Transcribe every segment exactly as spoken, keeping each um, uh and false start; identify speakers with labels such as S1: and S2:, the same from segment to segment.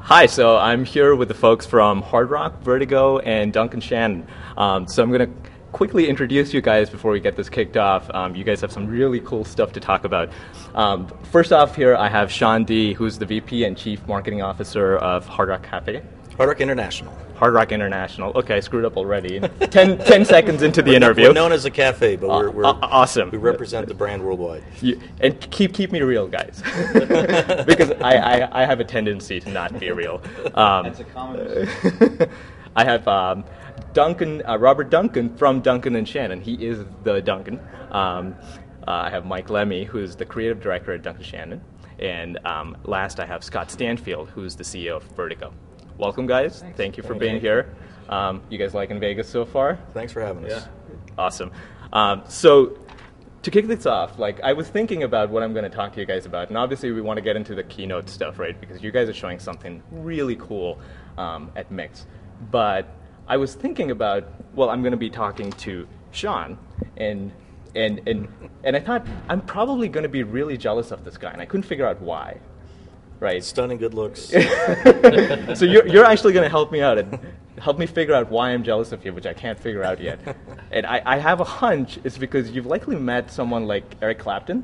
S1: Hi, so I'm here with the folks from Hard Rock, Vertigo, and Duncan Shannon. Um, so I'm going to quickly introduce you guys before we get this kicked off. Um, you guys have some really cool stuff to talk about. Um, first off here, I have Sean D., who's the V P and Chief Marketing Officer of Hard Rock Cafe.
S2: Hard Rock International.
S1: Hard Rock International. Okay, I screwed up already. ten, ten seconds into the
S2: we're
S1: interview.
S2: We're known as a cafe, but we're, we're
S1: uh, awesome.
S2: We represent the brand worldwide.
S1: You, and keep keep me real, guys, because I, I, I have a tendency to not be real. Um,
S3: That's a common.
S1: I have um, Duncan, uh, Robert Duncan from Duncan and Shannon. He is the Duncan. Um, uh, I have Mike Lemmy, who's the creative director at Duncan Shannon, and um, last I have Scott Stanfield, who's the C E O of Vertigo. Welcome, guys.
S3: Thanks.
S1: Thank you for
S3: Thank
S1: being
S3: you.
S1: here. Um, you guys liking Vegas so far?
S2: Thanks for having us.
S3: Yeah.
S1: Awesome. Um, so to kick this off, like I was thinking about what I'm going to talk to you guys about, and obviously we want to get into the keynote stuff, right? Because you guys are showing something really cool um, at Mix. But I was thinking about, well, I'm going to be talking to Sean, and and and and I thought I'm probably going to be really jealous of this guy, and I couldn't figure out why. Right.
S2: Stunning good looks.
S1: So you're you're actually going to help me out and help me figure out why I'm jealous of you, which I can't figure out yet. And I, I have a hunch it's because you've likely met someone like Eric Clapton.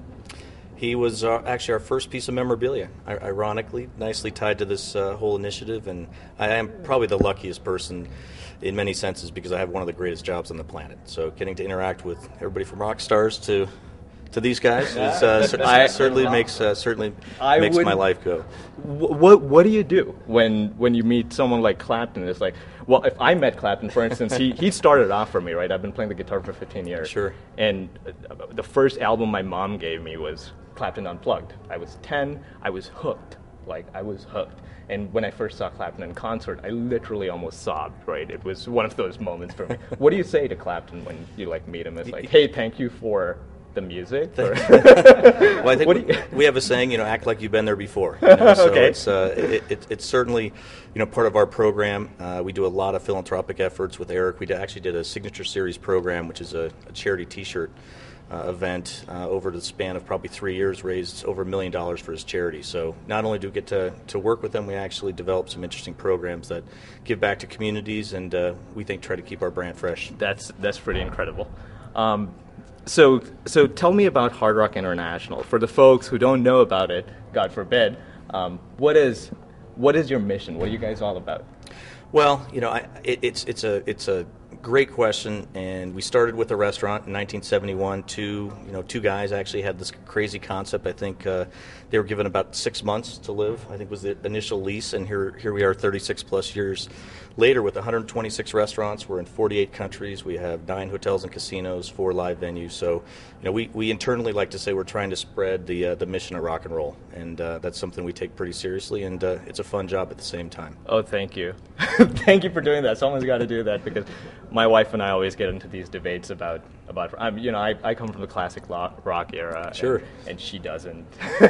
S2: He was uh, actually our first piece of memorabilia, I- ironically, nicely tied to this uh, whole initiative. And I am probably the luckiest person in many senses because I have one of the greatest jobs on the planet. So getting to interact with everybody from rock stars to to these guys is, uh, cer-
S1: I-
S2: certainly makes uh, certainly
S1: I
S2: makes
S1: would-
S2: my life go.
S1: Wh- What what do you do when when you meet someone like Clapton? It's like, well, if I met Clapton, for instance, he, he started off for me, right? I've been playing the guitar for fifteen years.
S2: Sure.
S1: And uh, the first album my mom gave me was Clapton Unplugged. I was ten. I was hooked. Like, I was hooked. And when I first saw Clapton in concert, I literally almost sobbed, right? It was one of those moments for me. What do you say to Clapton when you, like, meet him? It's like, hey, thank you for the music? Or
S2: Well, I think
S1: What do
S2: we,
S1: you-
S2: we have a saying, you know, act like you've been there before. You know, so
S1: Okay.
S2: it's, uh, it, it, it's certainly, you know, part of our program. Uh, we do a lot of philanthropic efforts with Eric. We d- actually did a Signature Series program, which is a, a charity T-shirt uh, event uh, over the span of probably three years, raised over a million dollars for his charity. So not only do we get to, to work with them, we actually develop some interesting programs that give back to communities and uh, we think try to keep our brand fresh.
S1: That's that's pretty incredible. Um, so so tell me about Hard Rock International. For the folks who don't know about it, God forbid, um, what is what is your mission? What are you guys all about?
S2: Well, you know, I, it, it's it's a it's a great question, and we started with a restaurant in nineteen seventy-one. Two you know two guys actually had this crazy concept. I think uh, they were given about six months to live. I think was the initial lease, and here here we are, thirty-six plus years later, with one hundred twenty-six restaurants. We're in forty-eight countries. We have nine hotels and casinos, four live venues. So, you know, we, we internally like to say we're trying to spread the uh, the mission of rock and roll, and uh, that's something we take pretty seriously, and uh, it's a fun job at the same time.
S1: Oh, thank you. Thank you for doing that. Someone's got to do that because my wife and I always get into these debates about, about um, you know, I, I come from the classic rock, rock era.
S2: Sure.
S1: And, and she doesn't.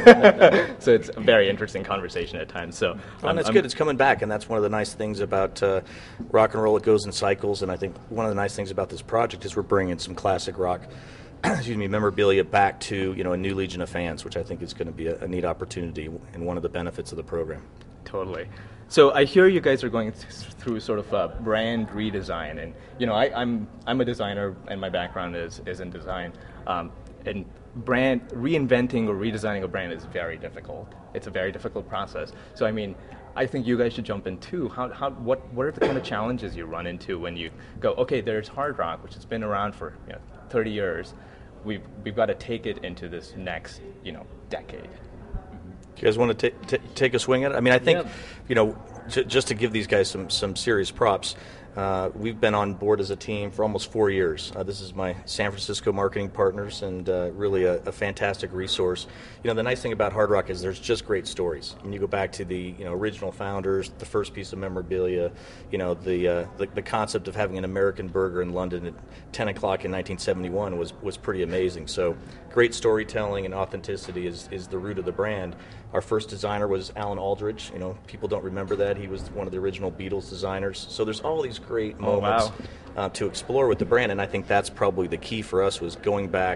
S1: So it's a very interesting conversation at times. So
S2: Well,
S1: um,
S2: and it's
S1: I'm-
S2: good. It's coming back, and that's one of the nice things about uh, rock and roll. It goes in cycles, and I think one of the nice things about this project is we're bringing some classic rock, excuse me, memorabilia back to you know a new legion of fans, which I think is going to be a, a neat opportunity and one of the benefits of the program.
S1: Totally. So I hear you guys are going th- through sort of a brand redesign, and you know I, I'm I'm a designer, and my background is is in design, um, and brand reinventing or redesigning a brand is very difficult. It's a very difficult process. So I mean, I think you guys should jump in too. How how what what are the kind of challenges you run into when you go, okay, there's Hard Rock, which has been around for you know, thirty years. We've we've got to take it into this next you know decade.
S2: Do you guys want to ta- ta- take a swing at it? I mean, I think,
S3: Yeah.
S2: you know, j- just to give these guys some, some serious props, uh, we've been on board as a team for almost four years. Uh, this is my San Francisco marketing partners and uh, really a, a fantastic resource. You know, the nice thing about Hard Rock is there's just great stories. When you go back to the, you know, original founders, the first piece of memorabilia, you know, the, uh, the, the concept of having an American burger in London at ten o'clock in nineteen seventy-one was, was pretty amazing. So great storytelling and authenticity is, is the root of the brand. Our first designer was Alan Aldridge. You know, people don't remember that. He was one of the original Beatles designers. So there's all these great
S1: Oh,
S2: moments
S1: wow.
S2: uh, to explore with the brand, and I think that's probably the key for us was going back,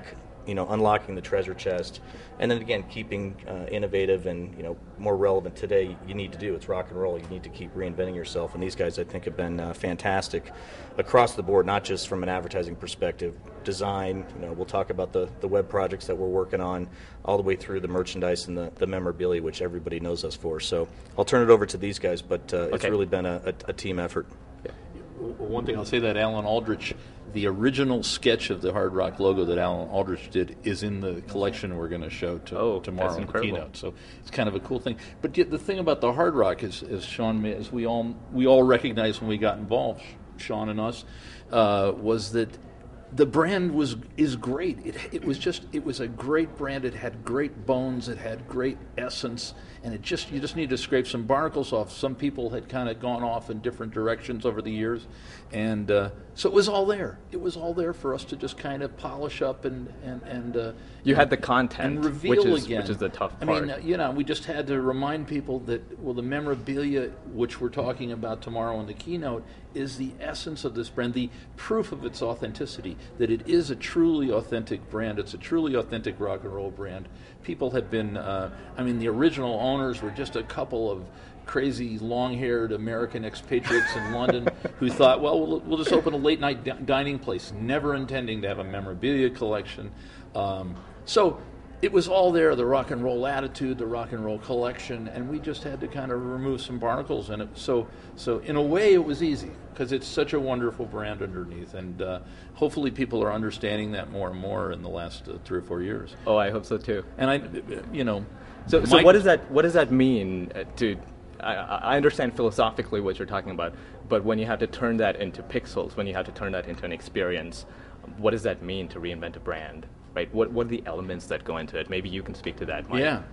S2: you know, unlocking the treasure chest, and then again, keeping uh, innovative and, you know, more relevant today. You need to do, it's rock and roll. You need to keep reinventing yourself, and these guys, I think, have been uh, fantastic across the board, not just from an advertising perspective, design. You know, we'll talk about the, the web projects that we're working on, all the way through the merchandise and the, the memorabilia, which everybody knows us for. So I'll turn it over to these guys, but uh, okay. It's really been a, a, a team effort.
S4: Yeah. One thing I'll say, that Alan Aldrich, the original sketch of the Hard Rock logo that Alan Aldrich did is in the collection we're going to show to,
S1: oh,
S4: tomorrow
S1: in
S4: the keynote. So it's kind of a cool thing. But the thing about the Hard Rock is, as Sean, as we all we all recognized when we got involved, Sean and us, uh, was that the brand was is great. It it was just it was a great brand. It had great bones. It had great essence, and it just you just need to scrape some barnacles off. Some people had kind of gone off in different directions over the years, and uh, so it was all there. It was all there for us to just kind of polish up and and and uh,
S1: you had the content
S4: and reveal
S1: which is,
S4: again,
S1: which is the tough
S4: I
S1: part.
S4: mean, uh, you know, we just had to remind people that well, the memorabilia which we're talking about tomorrow in the keynote is the essence of this brand, the proof of its authenticity, that it is a truly authentic brand. It's a truly authentic rock and roll brand. People have been, uh, I mean, the original owners were just a couple of crazy long-haired American expatriates in London who thought, well, well, we'll just open a late-night d- dining place, never intending to have a memorabilia collection. Um, so it was all there, the rock and roll attitude, the rock and roll collection, and we just had to kind of remove some barnacles in it. So, so in a way, it was easy because it's such a wonderful brand underneath, and uh, hopefully people are understanding that more and more in the last uh, three or four years.
S1: Oh, I hope so too.
S4: And I, you know,
S1: so so what does that what does that mean uh, to? I, I understand philosophically what you're talking about, but when you have to turn that into pixels, when you have to turn that into an experience, what does that mean to reinvent a brand? Right? What what are the elements that go into it? Maybe you can speak to that, Mike.
S4: Yeah.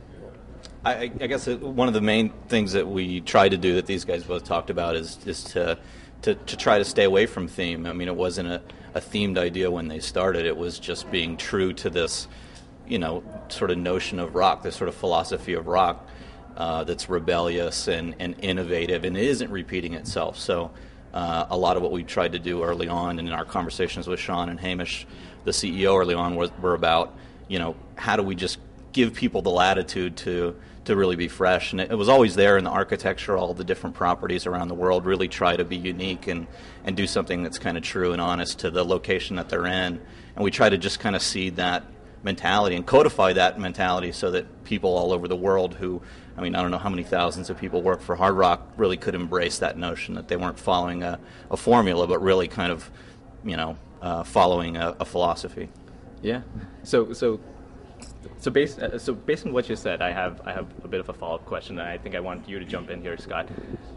S3: I, I guess it, one of the main things that we try to do that these guys both talked about is is to to, to try to stay away from theme. I mean, it wasn't a, a themed idea when they started. It was just being true to this, you know, sort of notion of rock, this sort of philosophy of rock uh, that's rebellious and, and innovative, and it isn't repeating itself. So uh, a lot of what we tried to do early on, and in our conversations with Sean and Hamish, the C E O early on, was, were about, you know, how do we just give people the latitude to to really be fresh. And it, it was always there in the architecture, all the different properties around the world, really try to be unique and, and do something that's kind of true and honest to the location that they're in. And we try to just kind of seed that mentality and codify that mentality so that people all over the world who, I mean, I don't know how many thousands of people work for Hard Rock, really could embrace that notion that they weren't following a, a formula, but really kind of, you know, uh, following a, a philosophy.
S1: Yeah. So, so, so based, uh, so based on what you said, I have, I have a bit of a follow-up question, and I think I want you to jump in here, Scott.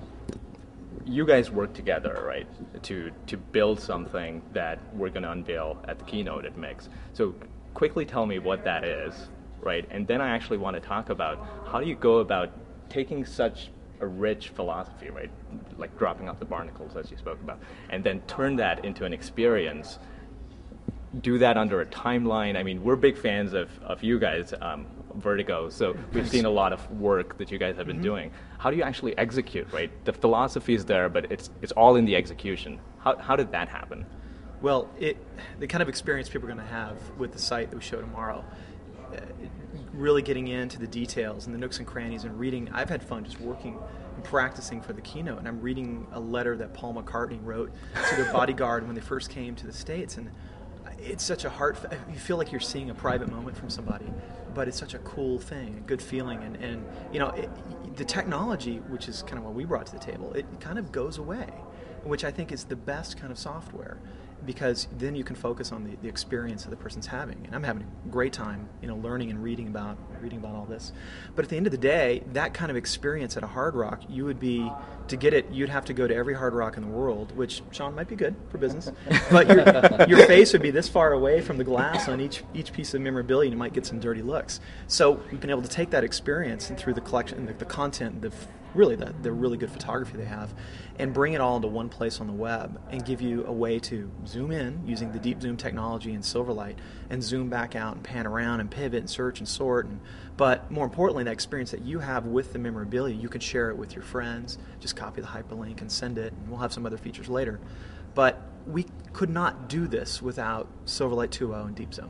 S1: You guys work together, right, to to build something that we're going to unveil at the keynote at Mix. So, quickly tell me what that is, right? And then I actually want to talk about how do you go about taking such a rich philosophy, right, like dropping off the barnacles as you spoke about, and then turn that into an experience. Do that under a timeline. I mean, we're big fans of, of you guys, um, Vertigo, so we've seen a lot of work that you guys have been mm-hmm. doing. How do you actually execute, right? The philosophy is there, but it's it's all in the execution. How how did that happen?
S5: Well, it the kind of experience people are going to have with the site that we show tomorrow, uh, really getting into the details and the nooks and crannies and reading. I've had fun just working and practicing for the keynote, and I'm reading a letter that Paul McCartney wrote to their bodyguard when they first came to the States, and it's such a heart. You feel like you're seeing a private moment from somebody, but it's such a cool thing, a good feeling, and, and you know, it, the technology, which is kind of what we brought to the table, it kind of goes away, which I think is the best kind of software, because then you can focus on the, the experience that the person's having. And I'm having a great time, you know, learning and reading about reading about all this. But at the end of the day, that kind of experience at a Hard Rock, you would be, to get it, you'd have to go to every Hard Rock in the world, which, Sean, might be good for business, but your, your face would be this far away from the glass on each each piece of memorabilia, and you might get some dirty looks. So we've been able to take that experience and through the collection, the, the content, the really the, the really good photography they have, and bring it all into one place on the web and give you a way to zoom in using the deep zoom technology and Silverlight, and zoom back out and pan around and pivot and search and sort. And but more importantly, that experience that you have with the memorabilia, you can share it with your friends. Just copy the hyperlink and send it, and we'll have some other features later. But we could not do this without Silverlight two point oh and Deep Zoom.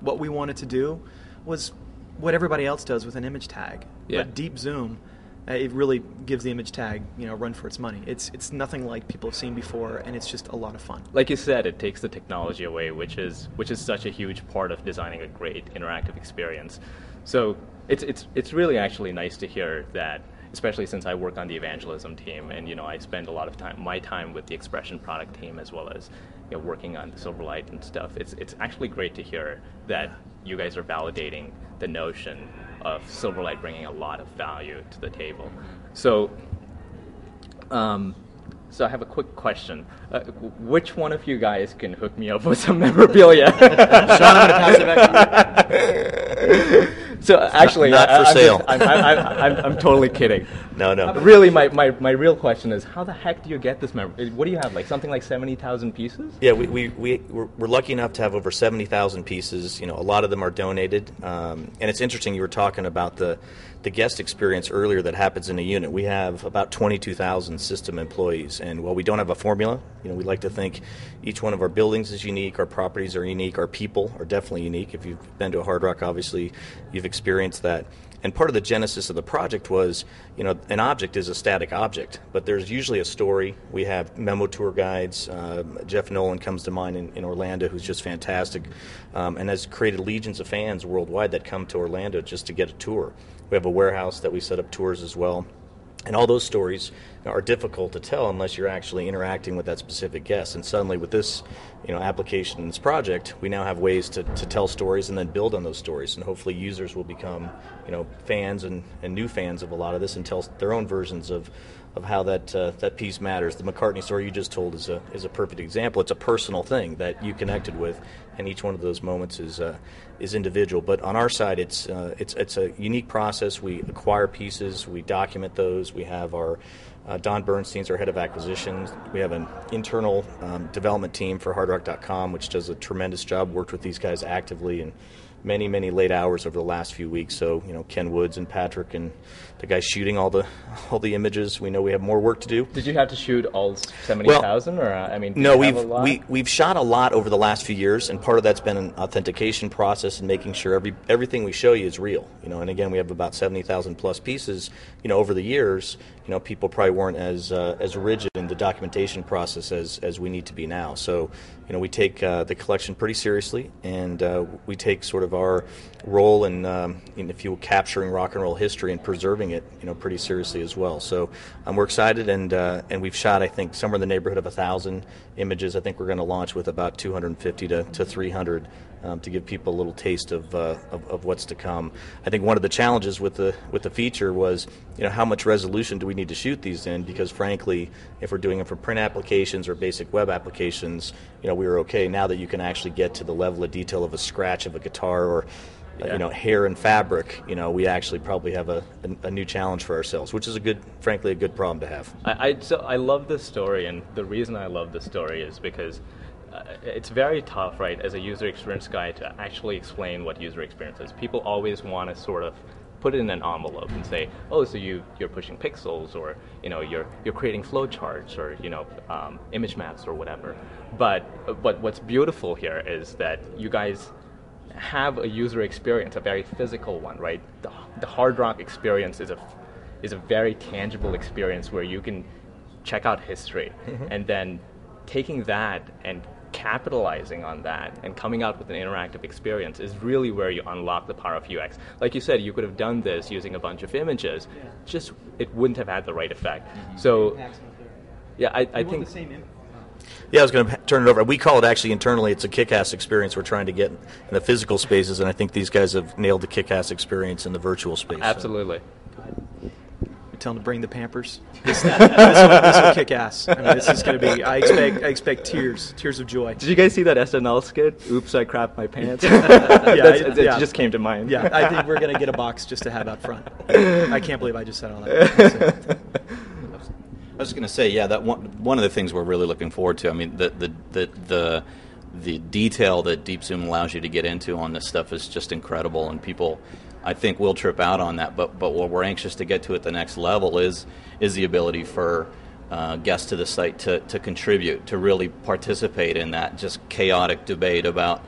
S5: what we wanted to do was what everybody else does with an image tag.
S1: Yeah.
S5: But Deep Zoom, uh, it really gives the image tag, you know, a run for its money. It's it's nothing like people have seen before, and it's just a lot of fun.
S1: Like you said, it takes the technology away, which is which is such a huge part of designing a great interactive experience. So it's it's it's really actually nice to hear that, especially since I work on the evangelism team, and you know I spend a lot of time my time with the expression product team as well as you know, working on the Silverlight and stuff. It's it's actually great to hear that you guys are validating the notion of Silverlight bringing a lot of value to the table. So, um, so I have a quick question. Uh, which one of you guys can hook me up with some memorabilia?
S2: Sean, I'm going to pass it back to you.
S1: So actually,
S2: not, not
S1: I,
S2: for
S1: I'm
S2: sale.
S1: Just, I'm, I'm, I'm, I'm totally kidding.
S2: No, no.
S1: Really, my, my, my real question is, how the heck do you get this member? What do you have, like something like seventy thousand pieces?
S2: Yeah, we, we, we, we're, we're lucky enough to have over seventy thousand pieces. You know, a lot of them are donated. Um, and it's interesting, you were talking about the, the guest experience earlier that happens in a unit. We have about twenty-two thousand system employees. And while we don't have a formula, you know, we like to think each one of our buildings is unique, our properties are unique, our people are definitely unique. If you've been to a Hard Rock, obviously, you've experienced that. And part of the genesis of the project was, you know, an object is a static object, but there's usually a story. We have memo tour guides. Uh, Jeff Nolan comes to mind in, in Orlando, who's just fantastic, um, and has created legions of fans worldwide that come to Orlando just to get a tour. We have a warehouse that we set up tours as well. And all those stories are difficult to tell unless you're actually interacting with that specific guest. And suddenly with this, you know, application, this project, we now have ways to, to tell stories and then build on those stories. And hopefully users will become, you know, fans and, and new fans of a lot of this and tell their own versions of, of how that uh, that piece matters. The McCartney story you just told is a is a perfect example. It's a personal thing that you connected with, and each one of those moments is uh, is individual. But on our side, it's uh, it's it's a unique process. We acquire pieces, we document those. We have our uh, Don Bernstein's our head of acquisitions. We have an internal um, development team for hard rock dot com, which does a tremendous job. Worked with these guys actively and many, many late hours over the last few weeks. So, you know, Ken Woods and Patrick and the guys shooting all the all the images. We know we have more work to do.
S1: Did you have to shoot all seventy thousand, well, or uh, I mean?
S2: No, we've we we've shot a lot over the last few years, and part of that's been an authentication process and making sure every everything we show you is real. You know, and again, we have about seventy thousand plus pieces. You know, over the years, you know, people probably weren't as uh, as rigid in the documentation process as as we need to be now. So, you know, we take uh, the collection pretty seriously, and uh, we take sort of our role in, um, in, if you will, capturing rock and roll history and preserving it, you know, pretty seriously as well. So um, we're excited, and uh, and we've shot, I think, somewhere in the neighborhood of a thousand images. I think we're going to launch with about two hundred fifty to, to three hundred um, to give people a little taste of, uh, of of what's to come. I think one of the challenges with the with the feature was, you know, how much resolution do we need to shoot these in? Because frankly, if we're doing them for print applications or basic web applications, you know, we were okay. Now that you can actually get to the level of detail of a scratch of a guitar or Uh,
S1: yeah.
S2: you know, hair and fabric, you know, we actually probably have a, a, a new challenge for ourselves, which is a good, frankly, a good problem to have.
S1: I, I, so I love this story, and the reason I love this story is because uh, it's very tough, right, as a user experience guy to actually explain what user experience is. People always want to sort of put it in an envelope and say, oh, so you, you're pushing pixels, or, you know, you're you're creating flowcharts, or, you know, um, image maps or whatever. But but what's beautiful here is that you guys have a user experience, a very physical one, right? The, the Hard Rock experience is a is a very tangible experience where you can check out history, mm-hmm. and then taking that and capitalizing on that and coming out with an interactive experience is really where you unlock the power of U X. Like you said, you could have done this using a bunch of images, yeah. just it wouldn't have had the right effect. Mm-hmm. So, yeah, I, I think.
S2: Yeah, I was going to turn it over. We call it actually internally, it's a kick-ass experience we're trying to get in the physical spaces, and I think these guys have nailed the kick-ass experience in the virtual space.
S1: Absolutely.
S2: So.
S5: We tell them to bring the Pampers. This, this, will, this will kick ass. I mean, this is going to be, I expect I expect tears, tears of joy.
S1: Did you guys see that S N L skit? Oops, I crapped my pants.
S5: yeah,
S1: That's,
S5: it,
S1: it
S5: yeah.
S1: just came to mind.
S5: Yeah, I think we're going to get a box just to have out front. I can't believe I just said all that.
S3: I was going to say, yeah, that one one of the things we're really looking forward to. I mean, the the the the, the detail that Deep Zoom allows you to get into on this stuff is just incredible, and people, I think, will trip out on that. But but what we're anxious to get to at the next level is is the ability for uh, guests to the site to to contribute, to really participate in that just chaotic debate about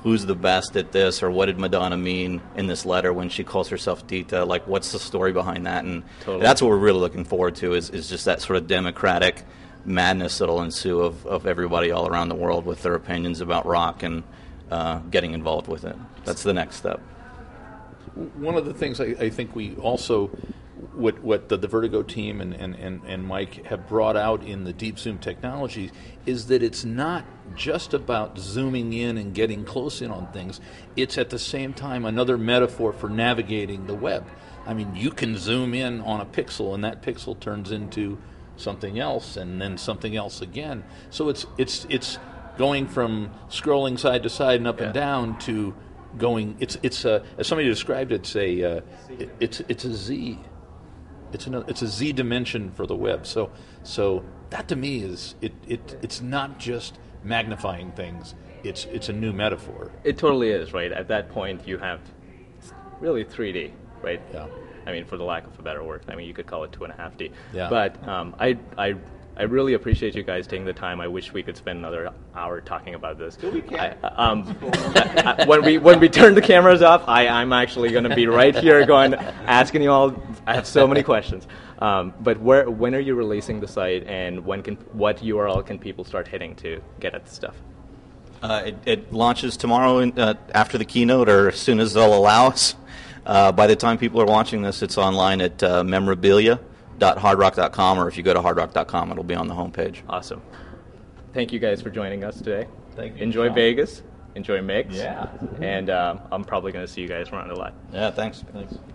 S3: who's the best at this, or what did Madonna mean in this letter when she calls herself Dita? Like, what's the story behind that? And
S1: Totally.
S3: that's what we're really looking forward to, is, is just that sort of democratic madness that'll ensue of, of everybody all around the world with their opinions about rock and uh, getting involved with it. That's the next step.
S4: One of the things I, I think we also, what what the, the Vertigo team and, and, and, and Mike have brought out in the Deep Zoom technology is that it's not just about zooming in and getting close in on things. It's at the same time another metaphor for navigating the web. I mean, you can zoom in on a pixel, and that pixel turns into something else, and then something else again. So it's it's it's going from scrolling side to side and up
S1: Yeah.
S4: and down to going. It's it's a, as somebody described it, it's a uh, it, it's it's a Z. It's another, it's a Z dimension for the web. So so that to me is it, it it's not just magnifying things. It's it's a new metaphor.
S1: It totally is, right? At that point, you have really three D, right?
S4: Yeah.
S1: I mean, for the lack of a better word. I mean, you could call it two and a half D.
S4: Yeah.
S1: But um, I, I, I really appreciate you guys taking the time. I wish we could spend another hour talking about this.
S5: we can.
S1: I, um, I, I- when we when we turn the cameras off, I, I'm actually going to be right here going asking you all. I have so many questions. Um, but where when are you releasing the site, and when can what U R L can people start hitting to get at the stuff?
S3: Uh, it, it launches tomorrow in, uh, after the keynote, or as soon as they'll allow us. Uh, by the time people are watching this, it's online at uh, memorabilia dot hard rock dot com, or if you go to hard rock dot com, it'll be on the homepage.
S1: Awesome. Thank you guys for joining us today.
S4: Thank you,
S1: Enjoy
S4: Sean.
S1: Vegas. Enjoy Mix.
S4: Yeah.
S1: And um, I'm probably going to see you guys around a lot.
S3: Yeah, thanks. Thanks.